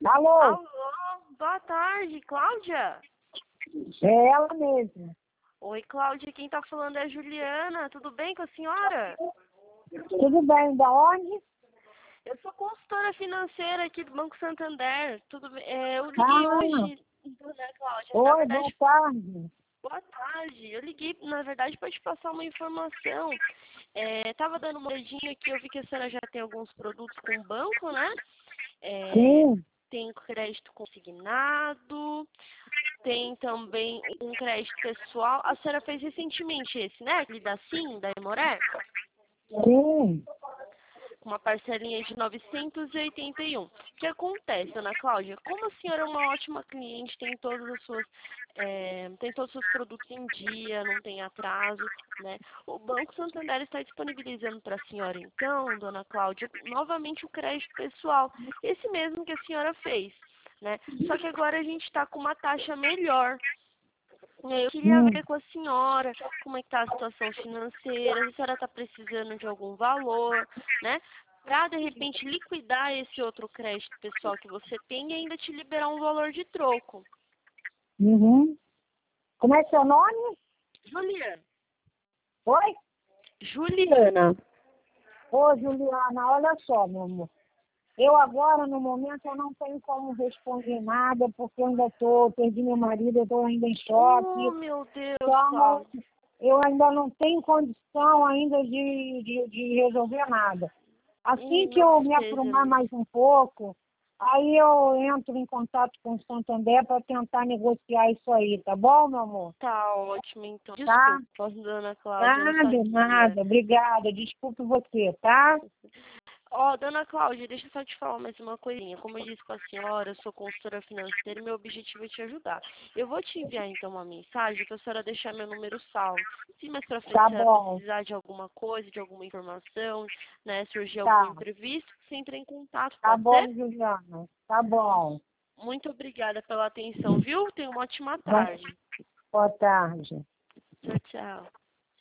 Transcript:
Alô? Alô, boa tarde, Cláudia? É ela mesma. Oi, Cláudia, quem tá falando é a Juliana, tudo bem com a senhora? Tudo bem, da onde? Eu sou consultora financeira aqui do Banco Santander, tudo bem? Eu liguei Ah, hoje, né, Cláudia? Na oi, boa verdade, tarde. boa tarde. Eu liguei, na verdade, para te passar uma informação. Tava dando uma olhadinha aqui, eu vi que a senhora já tem alguns produtos com o banco, né? É, Sim, tem crédito consignado, tem também um crédito pessoal. A senhora fez recentemente esse, né? Aquele da Sim, da Emoré, sim. com uma parcelinha de 981. O que acontece, Ana Cláudia? Como a senhora é uma ótima cliente, tem todos os seus produtos em dia, não tem atraso, né? O Banco Santander está disponibilizando para a senhora, então, dona Cláudia, novamente o crédito pessoal, esse mesmo que a senhora fez, né? Só que agora a gente está com uma taxa melhor. Eu queria Hum. ver com a senhora como é que está a situação financeira, se a senhora está precisando de algum valor, né? Para, de repente, liquidar esse outro crédito pessoal que você tem e ainda te liberar um valor de troco. Uhum. Como é seu nome? Juliana. Oi? Juliana. Ô, Juliana, olha só, meu amor. Eu agora, no momento, eu não tenho como responder nada, porque eu ainda perdi meu marido, eu estou ainda em Oh, choque. meu Deus, Então, Cláudia. eu ainda não tenho condição ainda de resolver nada. Assim que Meus eu me aprumar pêsames. mais um pouco, aí eu entro em contato com o Santander para tentar negociar isso aí, tá bom, meu amor? Tá ótimo, então. Tá? Desculpa, dona Cláudia, eu não Nada, sabia. nada. Obrigada. Desculpe você, tá? Ó, dona Cláudia, deixa eu só te falar mais uma coisinha. Como eu disse para a senhora, eu sou consultora financeira e meu objetivo é te ajudar. Eu vou te enviar, então, uma mensagem para a senhora deixar meu número salvo. Se mais para frente Tá a senhora bom. precisar de alguma coisa, de alguma informação, né, surgir algum Tá. imprevisto, você entra em contato, Tá pode ser? bom, Juliana. Tá bom. Muito obrigada pela atenção, viu? Tenha uma ótima Boa tarde. boa tarde. Tchau, tchau.